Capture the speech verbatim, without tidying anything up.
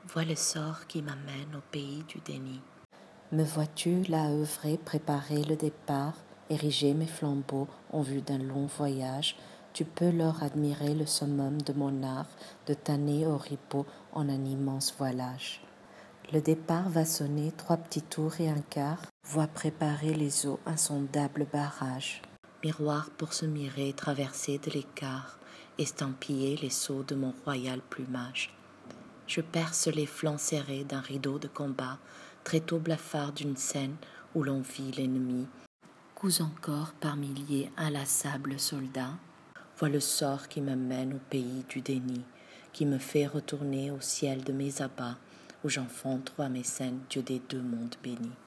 Vois le sort qui m'amène au pays du déni. Me vois-tu là œuvrer, préparer le départ, ériger mes flambeaux en vue d'un long voyage? Tu peux leur admirer le summum de mon art, de tanner au repos en un immense voilage. Le départ va sonner trois petits tours et un quart, vois préparer les eaux insondables barrages. Miroir pour se mirer, traverser de l'écart, estampiller les sceaux de mon royal plumage. Je perce les flancs serrés d'un rideau de combat, tréteau blafard d'une scène où l'on vit l'ennemi. Couds encore par milliers inlassables soldats, vois le sort qui me mène au pays du déni, qui me fait retourner au ciel de mes abats, où j'enfante roi mécène, Dieu des deux mondes bénis.